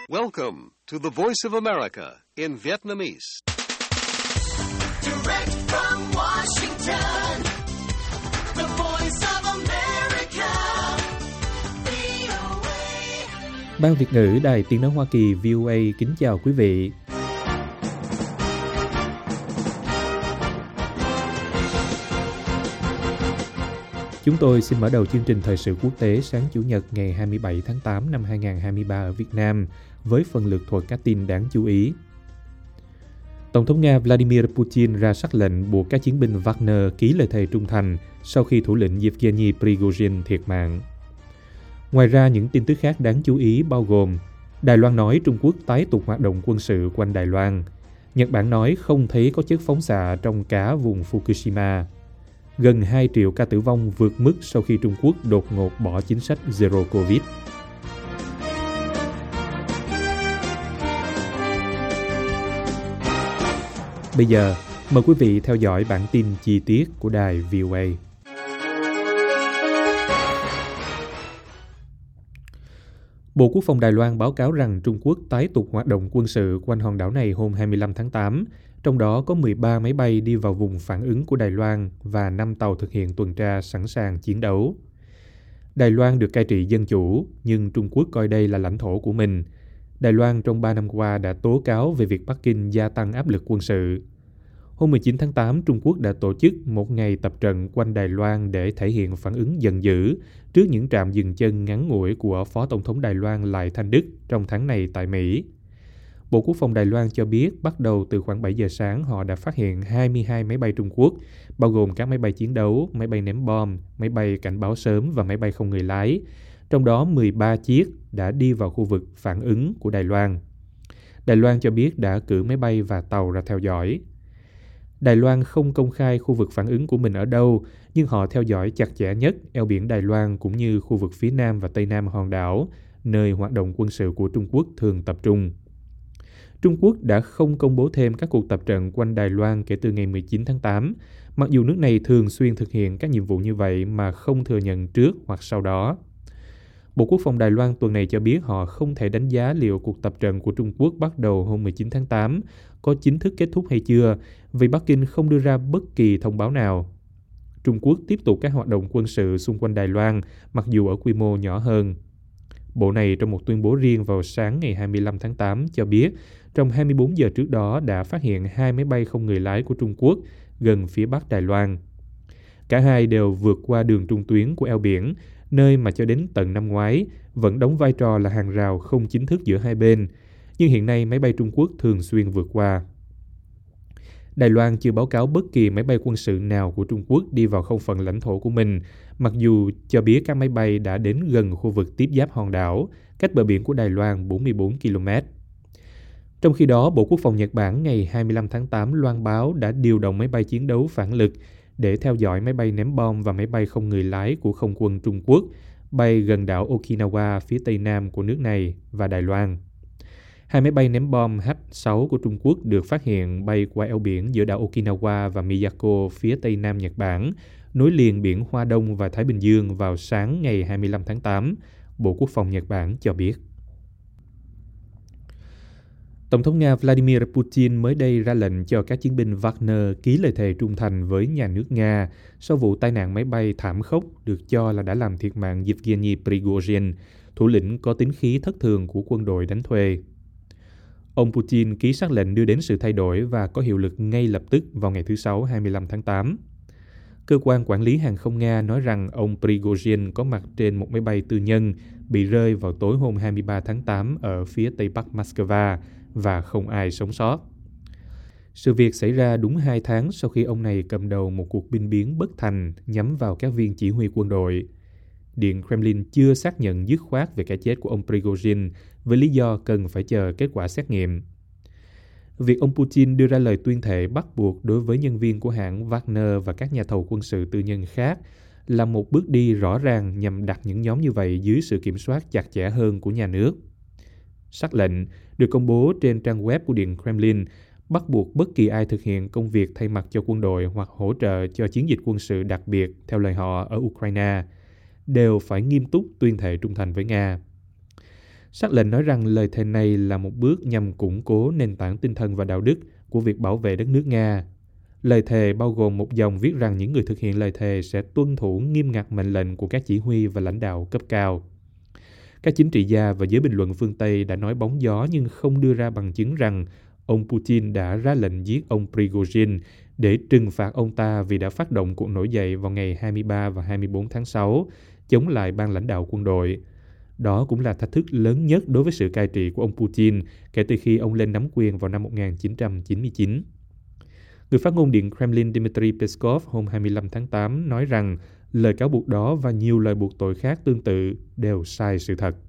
Welcome to the Voice of America in Vietnamese. Direct from Washington, the Voice of America, VOA. Ban Việt ngữ Đài Tiếng nói Hoa Kỳ VOA kính chào quý vị. Chúng tôi xin mở đầu chương trình thời sự quốc tế sáng Chủ nhật ngày 27 tháng 8 năm 2023 ở Việt Nam với phần lược thuật các tin đáng chú ý. Tổng thống Nga Vladimir Putin ra sắc lệnh buộc các chiến binh Wagner ký lời thề trung thành sau khi thủ lĩnh Yevgeny Prigozhin thiệt mạng. Ngoài ra, những tin tức khác đáng chú ý bao gồm Đài Loan nói Trung Quốc tái tục hoạt động quân sự quanh Đài Loan. Nhật Bản nói không thấy có chất phóng xạ trong cá vùng Fukushima. Gần 2 triệu ca tử vong vượt mức sau khi Trung Quốc đột ngột bỏ chính sách Zero Covid. Bây giờ, mời quý vị theo dõi bản tin chi tiết của đài VOA. Bộ Quốc phòng Đài Loan báo cáo rằng Trung Quốc tái tục hoạt động quân sự quanh hòn đảo này hôm 25 tháng 8, trong đó có 13 máy bay đi vào vùng phản ứng của Đài Loan và 5 tàu thực hiện tuần tra sẵn sàng chiến đấu. Đài Loan được cai trị dân chủ, nhưng Trung Quốc coi đây là lãnh thổ của mình. Đài Loan trong 3 năm qua đã tố cáo về việc Bắc Kinh gia tăng áp lực quân sự. Hôm 19 tháng 8, Trung Quốc đã tổ chức một ngày tập trận quanh Đài Loan để thể hiện phản ứng giận dữ trước những trạm dừng chân ngắn ngủi của Phó Tổng thống Đài Loan Lại Thanh Đức trong tháng này tại Mỹ. Bộ Quốc phòng Đài Loan cho biết bắt đầu từ khoảng 7 giờ sáng họ đã phát hiện 22 máy bay Trung Quốc, bao gồm các máy bay chiến đấu, máy bay ném bom, máy bay cảnh báo sớm và máy bay không người lái. Trong đó 13 chiếc đã đi vào khu vực phản ứng của Đài Loan. Đài Loan cho biết đã cử máy bay và tàu ra theo dõi. Đài Loan không công khai khu vực phản ứng của mình ở đâu, nhưng họ theo dõi chặt chẽ nhất eo biển Đài Loan cũng như khu vực phía nam và tây nam hòn đảo, nơi hoạt động quân sự của Trung Quốc thường tập trung. Trung Quốc đã không công bố thêm các cuộc tập trận quanh Đài Loan kể từ ngày 19 tháng 8, mặc dù nước này thường xuyên thực hiện các nhiệm vụ như vậy mà không thừa nhận trước hoặc sau đó. Bộ Quốc phòng Đài Loan tuần này cho biết họ không thể đánh giá liệu cuộc tập trận của Trung Quốc bắt đầu hôm 19 tháng 8 có chính thức kết thúc hay chưa, vì Bắc Kinh không đưa ra bất kỳ thông báo nào. Trung Quốc tiếp tục các hoạt động quân sự xung quanh Đài Loan, mặc dù ở quy mô nhỏ hơn. Bộ này trong một tuyên bố riêng vào sáng ngày 25 tháng 8 cho biết trong 24 giờ trước đó đã phát hiện 2 máy bay không người lái của Trung Quốc gần phía bắc Đài Loan. Cả hai đều vượt qua đường trung tuyến của eo biển, nơi mà cho đến tận năm ngoái vẫn đóng vai trò là hàng rào không chính thức giữa hai bên, nhưng hiện nay máy bay Trung Quốc thường xuyên vượt qua. Đài Loan chưa báo cáo bất kỳ máy bay quân sự nào của Trung Quốc đi vào không phận lãnh thổ của mình, mặc dù cho biết các máy bay đã đến gần khu vực tiếp giáp hòn đảo, cách bờ biển của Đài Loan 44 km. Trong khi đó, Bộ Quốc phòng Nhật Bản ngày 25 tháng 8 loan báo đã điều động máy bay chiến đấu phản lực để theo dõi máy bay ném bom và máy bay không người lái của không quân Trung Quốc bay gần đảo Okinawa phía tây nam của nước này và Đài Loan. Hai máy bay ném bom H-6 của Trung Quốc được phát hiện bay qua eo biển giữa đảo Okinawa và Miyako phía tây nam Nhật Bản, nối liền biển Hoa Đông và Thái Bình Dương vào sáng ngày 25 tháng 8, Bộ Quốc phòng Nhật Bản cho biết. Tổng thống Nga Vladimir Putin mới đây ra lệnh cho các chiến binh Wagner ký lời thề trung thành với nhà nước Nga sau vụ tai nạn máy bay thảm khốc được cho là đã làm thiệt mạng Yevgeny Prigozhin, thủ lĩnh có tính khí thất thường của quân đội đánh thuê. Ông Putin ký sắc lệnh đưa đến sự thay đổi và có hiệu lực ngay lập tức vào ngày thứ Sáu 25 tháng 8. Cơ quan quản lý hàng không Nga nói rằng ông Prigozhin có mặt trên một máy bay tư nhân bị rơi vào tối hôm 23 tháng 8 ở phía tây bắc Moscow và không ai sống sót. Sự việc xảy ra đúng 2 tháng sau khi ông này cầm đầu một cuộc binh biến bất thành nhắm vào các viên chỉ huy quân đội. Điện Kremlin chưa xác nhận dứt khoát về cái chết của ông Prigozhin với lý do cần phải chờ kết quả xét nghiệm. Việc ông Putin đưa ra lời tuyên thệ bắt buộc đối với nhân viên của hãng Wagner và các nhà thầu quân sự tư nhân khác là một bước đi rõ ràng nhằm đặt những nhóm như vậy dưới sự kiểm soát chặt chẽ hơn của nhà nước. Sắc lệnh được công bố trên trang web của Điện Kremlin bắt buộc bất kỳ ai thực hiện công việc thay mặt cho quân đội hoặc hỗ trợ cho chiến dịch quân sự đặc biệt theo lời họ ở Ukraine đều phải nghiêm túc tuyên thệ trung thành với Nga. Sắc lệnh nói rằng lời thề này là một bước nhằm củng cố nền tảng tinh thần và đạo đức của việc bảo vệ đất nước Nga. Lời thề bao gồm một dòng viết rằng những người thực hiện lời thề sẽ tuân thủ nghiêm ngặt mệnh lệnh của các chỉ huy và lãnh đạo cấp cao. Các chính trị gia và giới bình luận phương Tây đã nói bóng gió nhưng không đưa ra bằng chứng rằng ông Putin đã ra lệnh giết ông Prigozhin để trừng phạt ông ta vì đã phát động cuộc nổi dậy vào ngày 23 và 24 tháng 6 chống lại ban lãnh đạo quân đội. Đó cũng là thách thức lớn nhất đối với sự cai trị của ông Putin kể từ khi ông lên nắm quyền vào năm 1999. Người phát ngôn Điện Kremlin Dmitry Peskov hôm 25 tháng 8 nói rằng lời cáo buộc đó và nhiều lời buộc tội khác tương tự đều sai sự thật.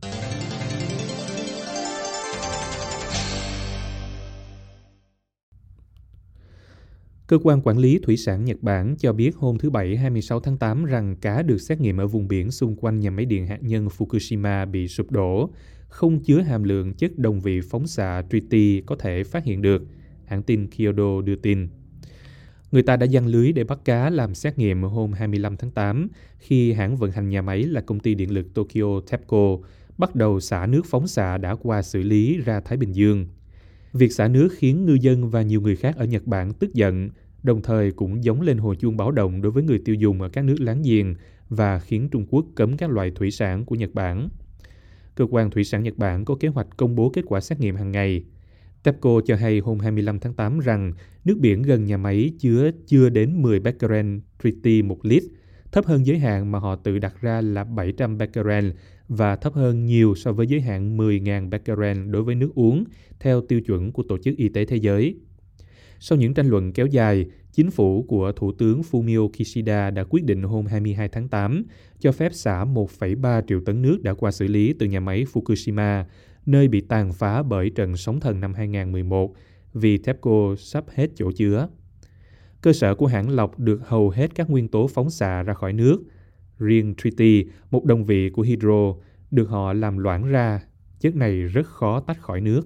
Cơ quan quản lý thủy sản Nhật Bản cho biết hôm thứ Bảy 26 tháng 8 rằng cá được xét nghiệm ở vùng biển xung quanh nhà máy điện hạt nhân Fukushima bị sụp đổ, không chứa hàm lượng chất đồng vị phóng xạ tritium có thể phát hiện được, hãng tin Kyodo đưa tin. Người ta đã giăng lưới để bắt cá làm xét nghiệm hôm 25 tháng 8 khi hãng vận hành nhà máy là công ty điện lực Tokyo TEPCO bắt đầu xả nước phóng xạ đã qua xử lý ra Thái Bình Dương. Việc xả nước khiến ngư dân và nhiều người khác ở Nhật Bản tức giận, đồng thời cũng gióng lên hồi chuông báo động đối với người tiêu dùng ở các nước láng giềng và khiến Trung Quốc cấm các loại thủy sản của Nhật Bản. Cơ quan thủy sản Nhật Bản có kế hoạch công bố kết quả xét nghiệm hàng ngày. TEPCO cho hay hôm 25 tháng 8 rằng nước biển gần nhà máy chứa chưa đến 10 becquerel tritium một lít, thấp hơn giới hạn mà họ tự đặt ra là 700 becquerel và thấp hơn nhiều so với giới hạn 10.000 becquerel đối với nước uống, theo tiêu chuẩn của Tổ chức Y tế Thế giới. Sau những tranh luận kéo dài, chính phủ của Thủ tướng Fumio Kishida đã quyết định hôm 22 tháng 8 cho phép xả 1,3 triệu tấn nước đã qua xử lý từ nhà máy Fukushima, nơi bị tàn phá bởi trận sóng thần năm 2011 vì TEPCO sắp hết chỗ chứa. Cơ sở của hãng lọc được hầu hết các nguyên tố phóng xạ ra khỏi nước. Riêng tritium, một đồng vị của hydro, được họ làm loãng ra. Chất này rất khó tách khỏi nước.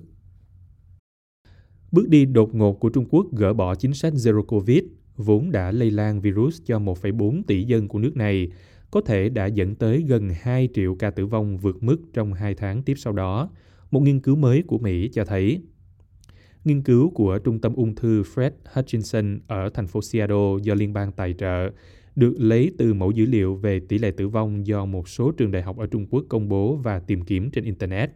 Bước đi đột ngột của Trung Quốc gỡ bỏ chính sách Zero Covid, vốn đã lây lan virus cho 1,4 tỷ dân của nước này, có thể đã dẫn tới gần 2 triệu ca tử vong vượt mức trong 2 tháng tiếp sau đó, một nghiên cứu mới của Mỹ cho thấy. Nghiên cứu của Trung tâm Ung thư Fred Hutchinson ở thành phố Seattle do liên bang tài trợ được lấy từ mẫu dữ liệu về tỷ lệ tử vong do một số trường đại học ở Trung Quốc công bố và tìm kiếm trên Internet.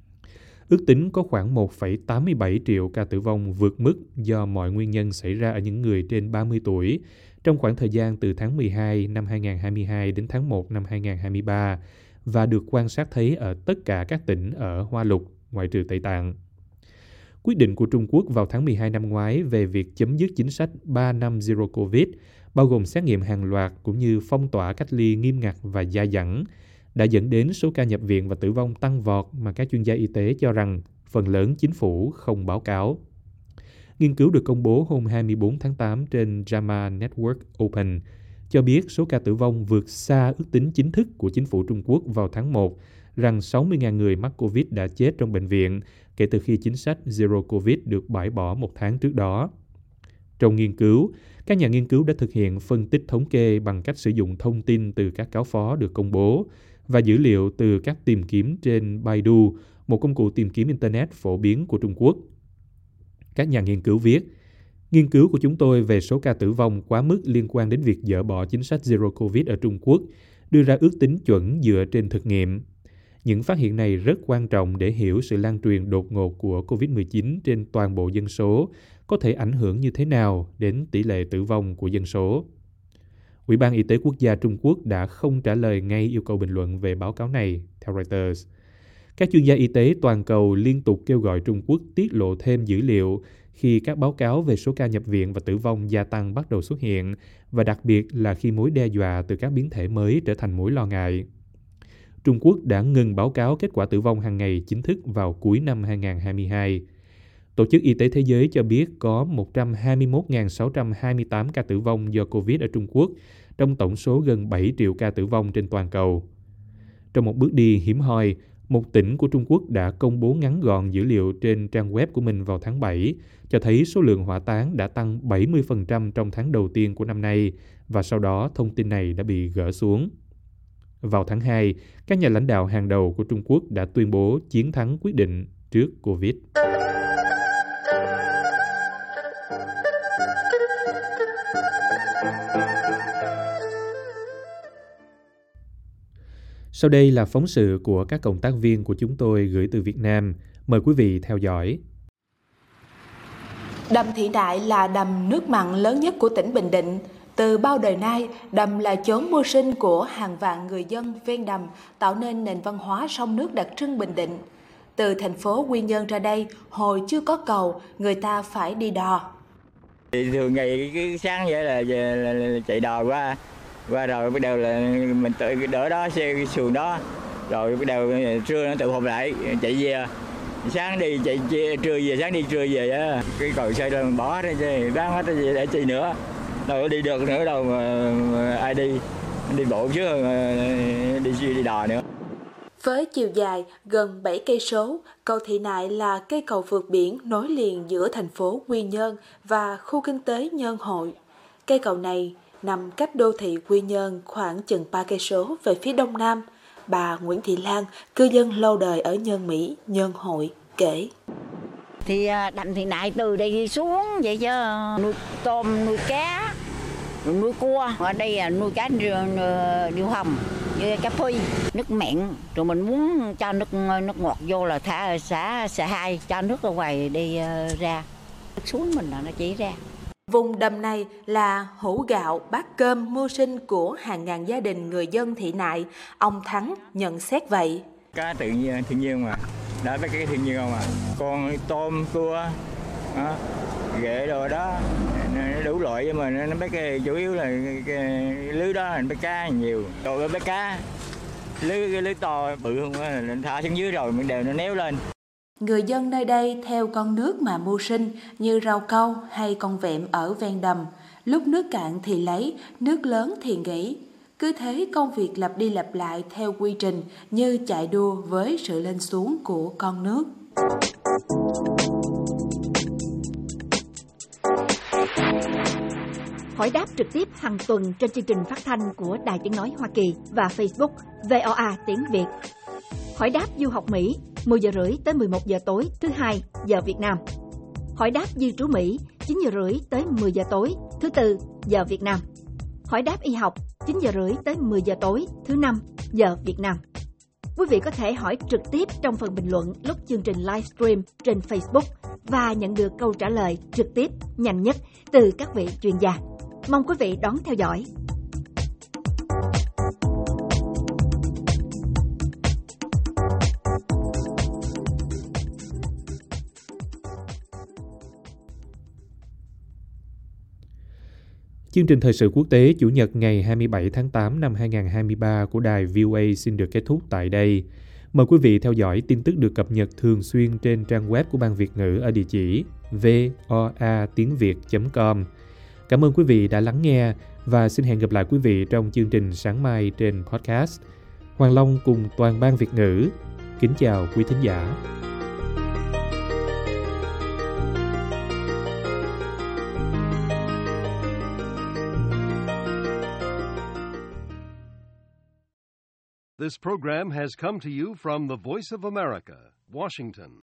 Ước tính có khoảng 1,87 triệu ca tử vong vượt mức do mọi nguyên nhân xảy ra ở những người trên 30 tuổi trong khoảng thời gian từ tháng 12 năm 2022 đến tháng 1 năm 2023 và được quan sát thấy ở tất cả các tỉnh ở Hoa Lục, ngoại trừ Tây Tạng. Quyết định của Trung Quốc vào tháng 12 năm ngoái về việc chấm dứt chính sách 3 năm Zero Covid, bao gồm xét nghiệm hàng loạt cũng như phong tỏa cách ly nghiêm ngặt và dai dẳng, đã dẫn đến số ca nhập viện và tử vong tăng vọt mà các chuyên gia y tế cho rằng phần lớn chính phủ không báo cáo. Nghiên cứu được công bố hôm 24 tháng 8 trên JAMA Network Open cho biết số ca tử vong vượt xa ước tính chính thức của chính phủ Trung Quốc vào tháng 1, rằng 60.000 người mắc Covid đã chết trong bệnh viện kể từ khi chính sách Zero Covid được bãi bỏ một tháng trước đó. Trong nghiên cứu, các nhà nghiên cứu đã thực hiện phân tích thống kê bằng cách sử dụng thông tin từ các cáo phó được công bố và dữ liệu từ các tìm kiếm trên Baidu, một công cụ tìm kiếm Internet phổ biến của Trung Quốc. Các nhà nghiên cứu viết, nghiên cứu của chúng tôi về số ca tử vong quá mức liên quan đến việc dỡ bỏ chính sách Zero Covid ở Trung Quốc đưa ra ước tính chuẩn dựa trên thực nghiệm. Những phát hiện này rất quan trọng để hiểu sự lan truyền đột ngột của COVID-19 trên toàn bộ dân số có thể ảnh hưởng như thế nào đến tỷ lệ tử vong của dân số. Ủy ban Y tế Quốc gia Trung Quốc đã không trả lời ngay yêu cầu bình luận về báo cáo này, theo Reuters. Các chuyên gia y tế toàn cầu liên tục kêu gọi Trung Quốc tiết lộ thêm dữ liệu khi các báo cáo về số ca nhập viện và tử vong gia tăng bắt đầu xuất hiện, và đặc biệt là khi mối đe dọa từ các biến thể mới trở thành mối lo ngại. Trung Quốc đã ngừng báo cáo kết quả tử vong hàng ngày chính thức vào cuối năm 2022. Tổ chức Y tế Thế giới cho biết có 121.628 ca tử vong do Covid ở Trung Quốc, trong tổng số gần 7 triệu ca tử vong trên toàn cầu. Trong một bước đi hiếm hoi, một tỉnh của Trung Quốc đã công bố ngắn gọn dữ liệu trên trang web của mình vào tháng 7, cho thấy số lượng hỏa táng đã tăng 70% trong tháng đầu tiên của năm nay, và sau đó thông tin này đã bị gỡ xuống. Vào tháng 2, các nhà lãnh đạo hàng đầu của Trung Quốc đã tuyên bố chiến thắng quyết định trước Covid. Sau đây là phóng sự của các cộng tác viên của chúng tôi gửi từ Việt Nam. Mời quý vị theo dõi. Đầm Thị Nại là đầm nước mặn lớn nhất của tỉnh Bình Định. Từ bao đời nay, đầm là chốn mưu sinh của hàng vạn người dân ven đầm, tạo nên nền văn hóa sông nước đặc trưng Bình Định. Từ thành phố Quy Nhơn ra đây, hồi chưa có cầu, người ta phải đi đò. Thường ngày cái sáng vậy là chạy đò qua rồi bắt đầu là mình tự đỡ đó xe xuồng đó, rồi bắt đầu trưa nó tự họp lại chạy về. Sáng đi chạy trưa về, sáng đi trưa về á, cái cầu xây rồi mình bỏ ra chứ bán hết gì để chi nữa, đâu có đi được nữa đâu mà ai đi bộ chứ đi đò nữa. Với chiều dài gần 7 cây số, cầu Thị Nại là cây cầu vượt biển nối liền giữa thành phố Quy Nhơn và khu kinh tế Nhơn Hội. Cây cầu này nằm cách đô thị Quy Nhơn khoảng chừng 3 cây số về phía đông nam. Bà Nguyễn Thị Lan, cư dân lâu đời ở Nhơn Mỹ, Nhơn Hội, kể. Thì đầm Thị Nại từ đây đi xuống vậy chứ, nuôi tôm, nuôi cá, nuôi cua. Ở đây là nuôi cá điêu hồng, với cá phi, nước mặn. Rồi mình muốn cho nước ngọt vô là thả xả hai, cho nước ở ngoài đi ra. Xuống mình là nó chỉ ra. Vùng đầm này là hũ gạo, bát cơm, mưu sinh của hàng ngàn gia đình người dân Thị Nại. Ông Thắng nhận xét vậy. Cá tự nhiên, thiên nhiên mà, đã mấy cái thiên nhiên không à. Con tôm, cua, ghệ đồ đó, nó đủ loại, nhưng mà nó mấy cái chủ yếu là cái lưới đó, mấy cá nhiều. Rồi mấy cá, lưới to bự không á, thả xuống dưới rồi mình đều nó néo lên. Người dân nơi đây theo con nước mà mưu sinh như rau câu hay con vẹm ở ven đầm. Lúc nước cạn thì lấy, nước lớn thì nghỉ. Cứ thế công việc lặp đi lặp lại theo quy trình như chạy đua với sự lên xuống của con nước. Hỏi đáp trực tiếp hàng tuần trên chương trình phát thanh của Đài Tiếng Nói Hoa Kỳ và Facebook VOA Tiếng Việt. Hỏi đáp du học Mỹ 10 giờ rưỡi tới 11 giờ tối thứ Hai giờ Việt Nam. Hỏi đáp di trú Mỹ 9 giờ rưỡi tới 10 giờ tối thứ Tư giờ Việt Nam. Hỏi đáp y học 9 giờ rưỡi tới 10 giờ tối thứ Năm giờ Việt Nam. Quý vị có thể hỏi trực tiếp trong phần bình luận lúc chương trình livestream trên Facebook và nhận được câu trả lời trực tiếp nhanh nhất từ các vị chuyên gia. Mong quý vị đón theo dõi. Chương trình thời sự quốc tế Chủ nhật ngày 27 tháng 8 năm 2023 của đài VOA xin được kết thúc tại đây. Mời quý vị theo dõi tin tức được cập nhật thường xuyên trên trang web của Ban Việt ngữ ở địa chỉ voatiengviet.com. Cảm ơn quý vị đã lắng nghe và xin hẹn gặp lại quý vị trong chương trình sáng mai trên podcast. Hoàng Long cùng toàn Ban Việt ngữ kính chào quý thính giả. This program has come to you from the Voice of America, Washington.